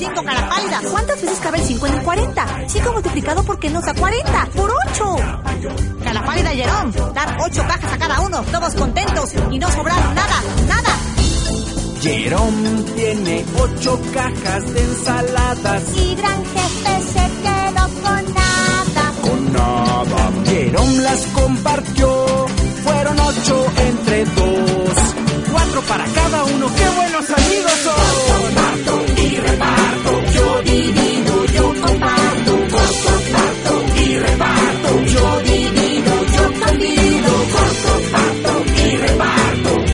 5 cara pálida. ¿Cuántas veces cabe el 5 en el 40? 5 multiplicado por qué nos da 40. ¡Por 8! Cara pálida y Jerome, dar 8 cajas a cada uno, todos contentos y no sobraron nada, nada. Jerome tiene 8 cajas de ensaladas. Y gran jefe se quedó con nada. Con nada. Jerome las compartió